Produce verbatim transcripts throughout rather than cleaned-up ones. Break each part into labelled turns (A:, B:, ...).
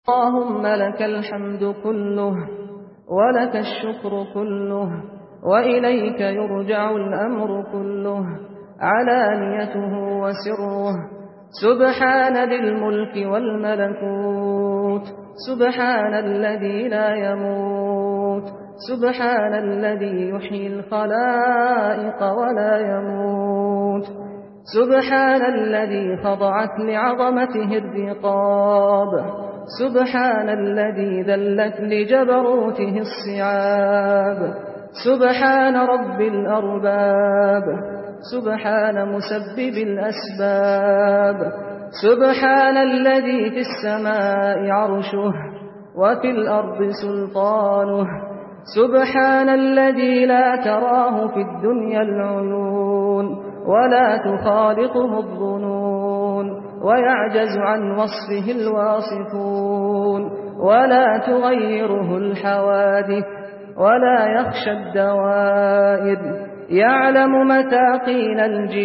A: اللهم لك الحمد كله ولك الشكر كله وإليك يرجع الأمر كله علانيته وسره. سبحان ذي الملك والملكوت، سبحان الذي لا يموت، سبحان الذي يحيي الخلائق ولا يموت، سبحان الذي خضعت لعظمته الرقاب، سبحان الذي ذلت لجبروته الصعاب، سبحان رب الأرباب، سبحان مسبب الأسباب، سبحان الذي في السماء عرشه وفي الأرض سلطانه، سبحان الذي لا تراه في الدنيا العيون ولا تخالطه الظنون ويعجز عن وصفه الواصفون ولا تغيره الحوادث ولا يخشى الدوائر. يعلم متاقين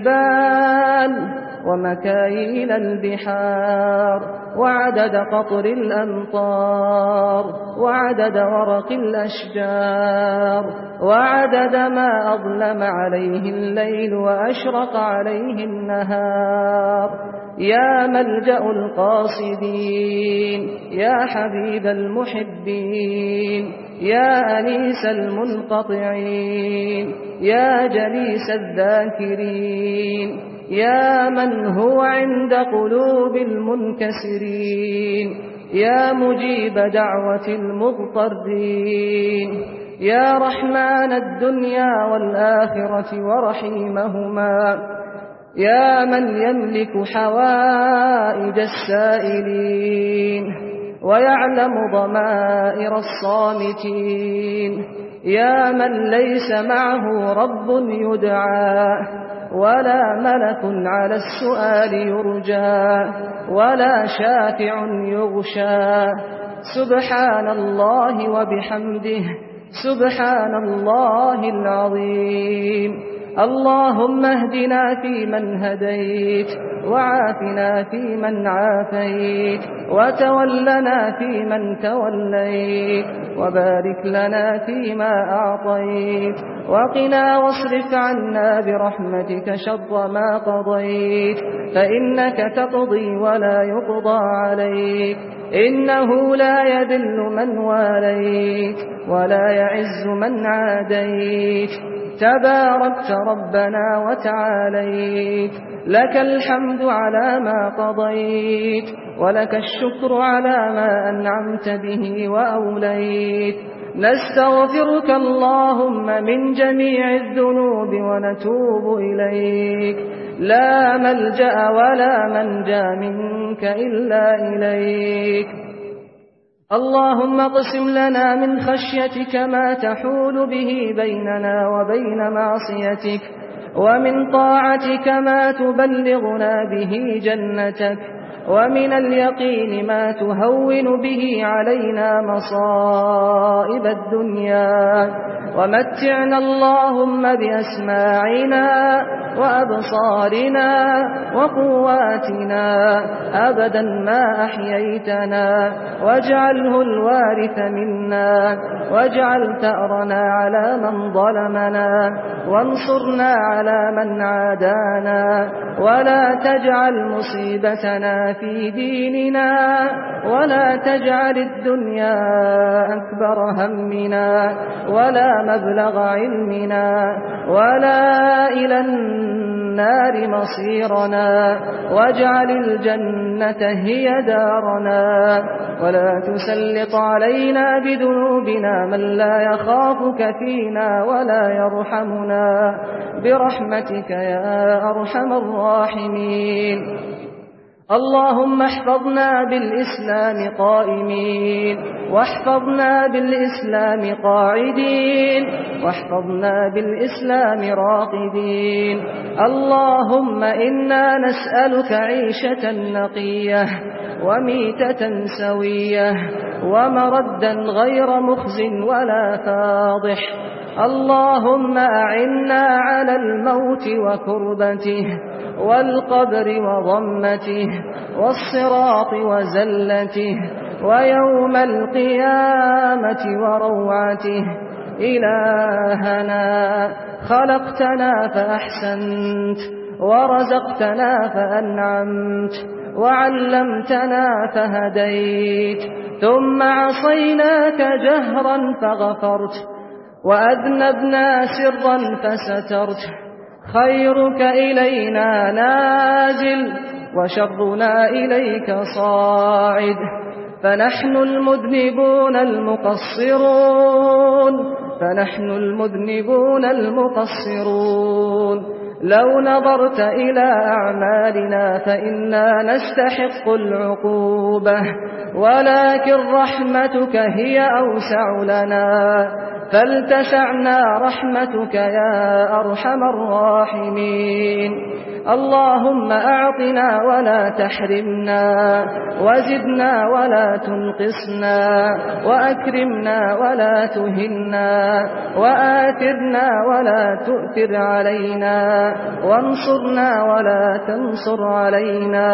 A: الجبال ومكاييل البحار وعدد قطر الأمطار وعدد ورق الأشجار وعدد ما أظلم عليه الليل وأشرق عليه النهار. يا ملجأ القاصدين، يا حبيب المحبين، يا أنيس المنقطعين، يا جليس الذاكرين، يا من هو عند قلوب المنكسرين، يا مجيب دعوة المضطرين، يا رحمن الدنيا والآخرة ورحيمهما، يا من يملك حوائج السائلين ويعلم ضمائر الصامتين، يا من ليس معه رب يدعى ولا ملك على السؤال يرجى ولا شافع يغشى. سبحان الله وبحمده، سبحان الله العظيم. اللهم اهدنا فيمن هديت وعافنا فيمن عافيت وتولنا فيمن توليت وبارك لنا فيما أعطيت وقنا واصرف عنا برحمتك شر ما قضيت، فإنك تقضي ولا يقضى عليك، إنه لا يذل من واليت ولا يعز من عاديت. تباركت ربنا وتعاليت، لك الحمد على ما قضيت ولك الشكر على ما أنعمت به وأوليت. نستغفرك اللهم من جميع الذنوب ونتوب إليك، لا ملجأ ولا منجا منك إلا إليك. اللهم اقسم لنا من خشيتك ما تحول به بيننا وبين معصيتك، ومن طاعتك ما تبلغنا به جنتك، ومن اليقين ما تهون به علينا مصائب الدنيا، ومتعنا اللهم بأسماعنا وأبصارنا وقواتنا أبدا ما أحييتنا، واجعله الوارث منا، واجعل ثأرنا على من ظلمنا، وانصرنا على من عادانا، ولا تجعل مصيبتنا في ديننا، ولا تجعل الدنيا أكبر همنا ولا مبلغ علمنا ولا إلى النار مصيرنا، واجعل الجنة هي دارنا، ولا تسلط علينا بذنوبنا من لا يخافك فينا ولا يرحمنا، برحمتك يا أرحم الراحمين. اللهم احفظنا بالإسلام قائمين، واحفظنا بالإسلام قاعدين، واحفظنا بالإسلام راقدين. اللهم إنا نسألك عيشة نقية وميتة سوية ومردا غير مخز ولا فاضح. اللهم أعنا على الموت وكربته والقبر وضمته والصراط وزلته ويوم القيامة وروعته. إلهنا خلقتنا فأحسنت، ورزقتنا فأنعمت، وعلمتنا فهديت، ثم عصيناك جهرا فغفرت، وأذنبنا سرا فسترت. خيرك إلينا نازل، وشرنا إليك صاعد، فنحن المذنبون المقصرون فنحن المذنبون المقصرون. لو نظرت إلى أعمالنا فإنا نستحق العقوبة، ولكن رحمتك هي أوسع لنا، فلتسعنا رحمتك يا أرحم الراحمين. اللهم أعطنا ولا تحرمنا، وزدنا ولا تنقصنا، وأكرمنا ولا تهنا، وآثرنا ولا تؤثر علينا، وانصرنا ولا تنصر علينا.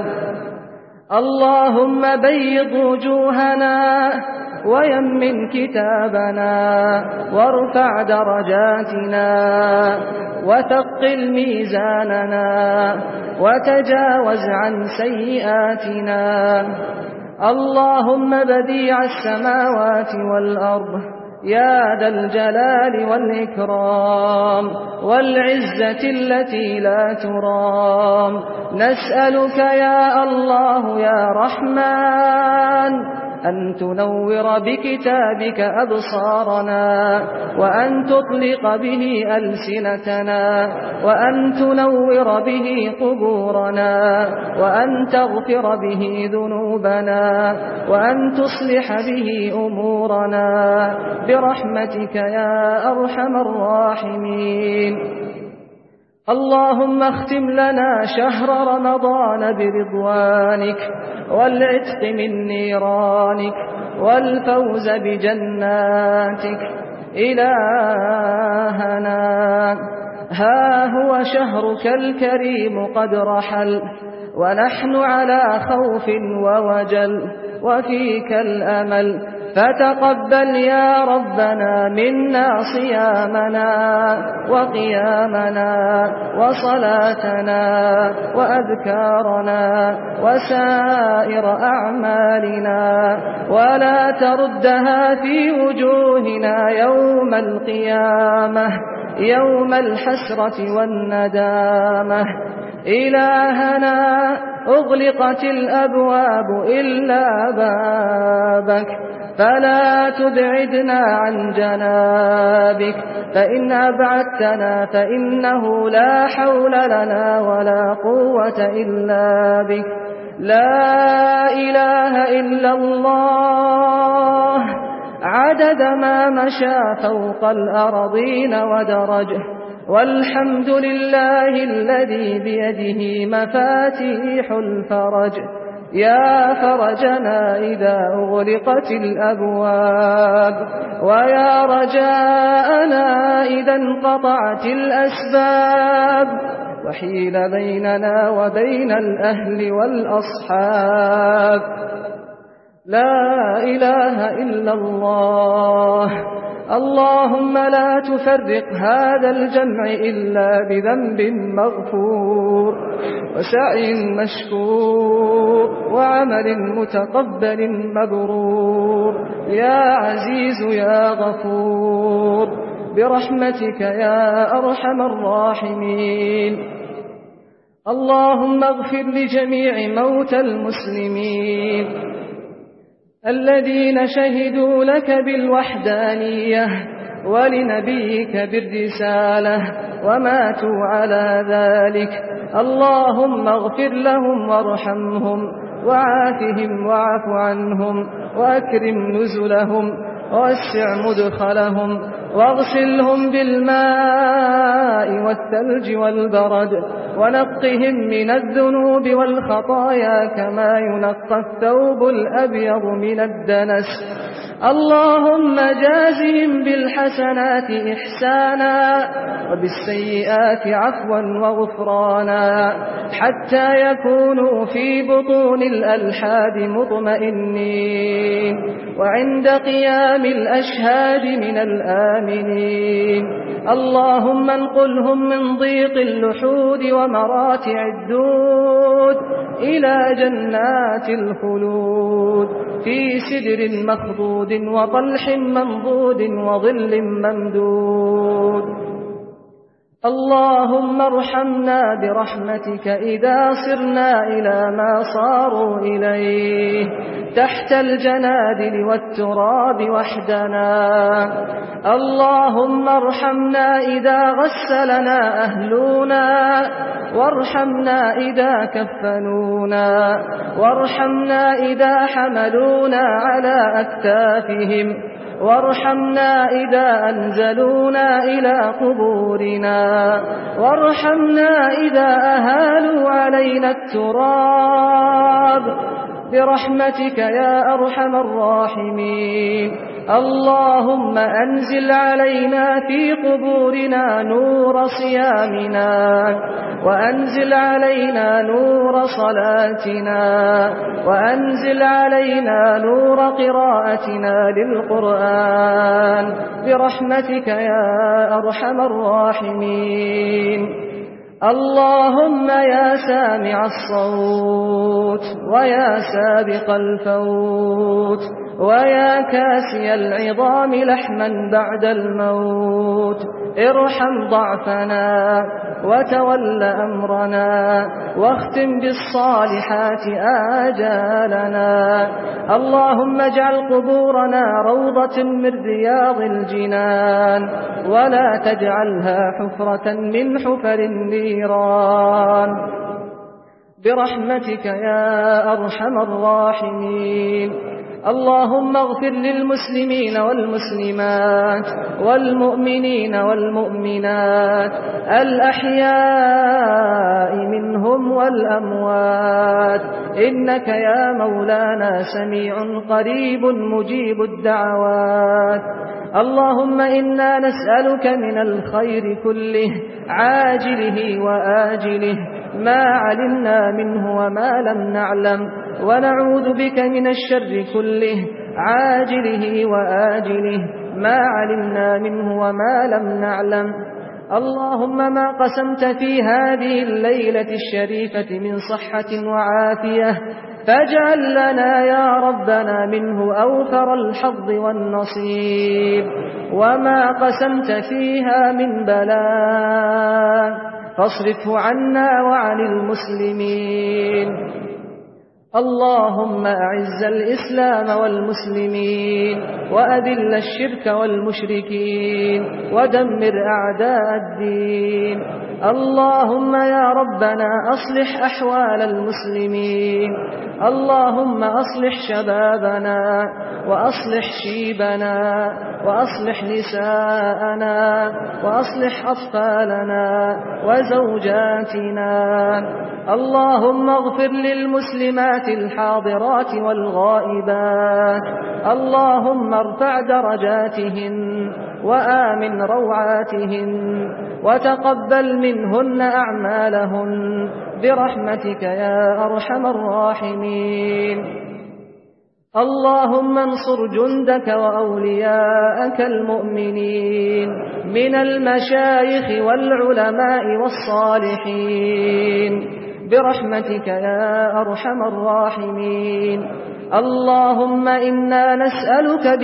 A: اللهم بيض وجوهنا، ويمن كتابنا، وارفع درجاتنا، وثقل ميزاننا، وتجاوز عن سيئاتنا. اللهم بديع السماوات والأرض يا ذا الجلال والإكرام والعزة التي لا ترام، نسألك يا الله يا رحمن أن تنور بكتابك أبصارنا، وأن تطلق به ألسنتنا، وأن تنور به قبورنا، وأن تغفر به ذنوبنا، وأن تصلح به أمورنا برحمتك يا أرحم الراحمين. اللهم اختم لنا شهر رمضان برضوانك، والعتق من نيرانك، والفوز بجناتك. إلهنا ها هو شهرك الكريم قد رحل، ونحن على خوف ووجل، وفيك الأمل، فتقبل يا ربنا منا صيامنا وقيامنا وصلاتنا وأذكارنا وسائر أعمالنا، ولا تردها في وجوهنا يوم القيامة يوم الحسرة والندامة. إلهنا أغلقت الأبواب إلا بابك، فلا تبعدنا عن جنابك، فإن أبعدتنا فإنه لا حول لنا ولا قوة إلا بك. لا إله إلا الله عدد ما مشى فوق الأرضين ودرجه، والحمد لله الذي بيده مفاتيح الفرج. يا فرجنا إذا أغلقت الأبواب، ويا رجاءنا إذا انقطعت الأسباب، وحيل بيننا وبين الأهل والأصحاب. لا إله إلا الله. اللهم لا تفرق هذا الجمع إلا بذنب مغفور، وسعي مشكور، وعمل متقبل مبرور. يا عزيز يا غفور برحمتك يا أرحم الراحمين. اللهم اغفر لجميع موتى المسلمين الذين شهدوا لك بالوحدانية ولنبيك بالرسالة وماتوا على ذلك. اللهم اغفر لهم وارحمهم وعافهم واعف عنهم وأكرم نزلهم ووسع مدخلهم واغسلهم بالماء والثلج والبرد، ونقهم من الذنوب والخطايا كما ينقى الثوب الأبيض من الدنس. اللهم جازهم بالحسنات إحسانا وبالسيئات عفوا وغفرانا حتى يكونوا في بطون الألحاد مطمئنين وعند قيام الأشهاد من الآمنين. اللهم انقلهم من ضيق اللحود ومراتع الدود إلى جنات الخلود في سدر مخضود وطلح منضود وظل ممدود. اللهم ارحمنا برحمتك إذا صرنا إلى ما صاروا إليه تحت الجنادل والتراب وحدنا. اللهم ارحمنا إذا غسلنا أهلنا وارحمنا إذا كفنونا وارحمنا إذا حملونا على أكتافهم وارحمنا إذا أنزلونا إلى قبورنا وارحمنا إذا أهالوا علينا التراب برحمتك يا أرحم الراحمين. اللهم أنزل علينا في قبورنا نور صيامنا وأنزل علينا نور صلاتنا وأنزل علينا نور قراءتنا للقرآن برحمتك يا أرحم الراحمين. اللهم يا سامع الصوت ويا سابق الفوت ويا كاسي العظام لحما بعد الموت ارحم ضعفنا وتول أمرنا واختم بالصالحات آجالنا. اللهم اجعل قبورنا روضة من رياض الجنان ولا تجعلها حفرة من حفر النيران برحمتك يا أرحم الراحمين. اللهم اغفر للمسلمين والمسلمات والمؤمنين والمؤمنات الأحياء منهم والأموات إنك يا مولانا سميع قريب مجيب الدعوات. اللهم إنا نسألك من الخير كله عاجله وآجله ما علمنا منه وما لم نعلم ونعوذ بك من الشر كله عاجله وآجله ما علمنا منه وما لم نعلم. اللهم ما قسمت في هذه الليلة الشريفة من صحة وعافية فاجعل لنا يا ربنا منه أوفر الحظ والنصيب وما قسمت فيها من بلاء فاصرفه عنا وعن المسلمين. اللهم أعز الإسلام والمسلمين وأذل الشرك والمشركين ودمر أعداء الدين. اللهم يا ربنا أصلح أحوال المسلمين. اللهم أصلح شبابنا وأصلح شيبنا وأصلح نساءنا وأصلح أطفالنا وزوجاتنا. اللهم اغفر للمسلمات الحاضرات والغائبات. اللهم ارفع درجاتهن وآمن روعاتهن وتقبل منهن أعمالهن برحمتك يا أرحم الراحمين. اللهم انصر جندك وأولياءك المؤمنين من المشايخ والعلماء والصالحين برحمتك يا أرحم الراحمين. اللهم إنا نسألك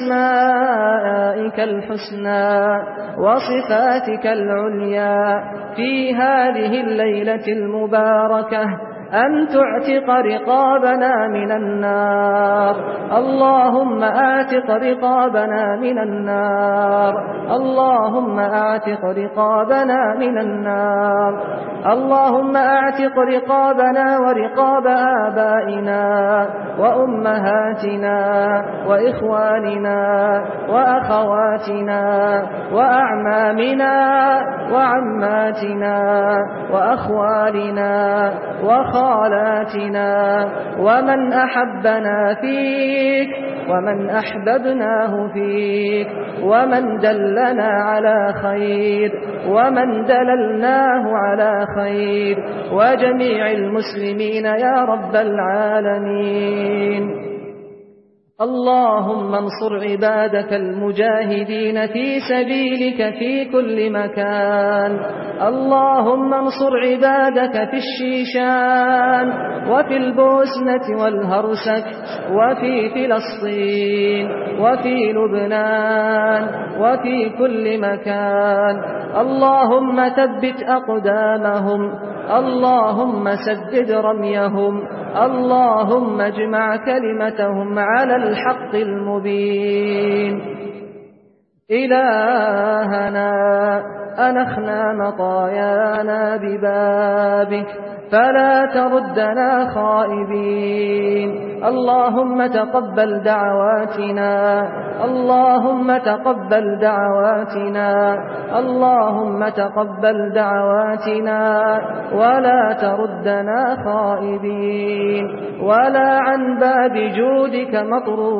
A: بأسمائك الحسنى وصفاتك العليا في هذه الليلة المباركة أن تعتق رقابنا من النار. اللهم أعتق رقابنا من النار. اللهم أعتق رقابنا من النار. اللهم أعتق رقابنا ورقاب آبائنا وأمهاتنا وإخواننا وأخواتنا وأعمامنا وعماتنا وأخوالنا وخالاتنا ومن أحبنا فيك فيك ومن أحببناه فيك ومن دلنا على خير ومن دللناه على خير وجميع المسلمين يا رب العالمين. اللهم انصر عبادك المجاهدين في سبيلك في كل مكان. اللهم انصر عبادك في الشيشان وفي البوسنة والهرسك وفي فلسطين وفي لبنان وفي كل مكان. اللهم ثبت أقدامهم، اللهم سدد رميهم، اللهم اجمع كلمتهم على الحق المبين. إلهنا أنخنا مطايانا ببابك فلا تردنا خائبين. اللهم تقبل دعواتنا، اللهم تقبل دعواتنا، اللهم تقبل دعواتنا ولا تردنا خائبين ولا عن باب جودك مطرود.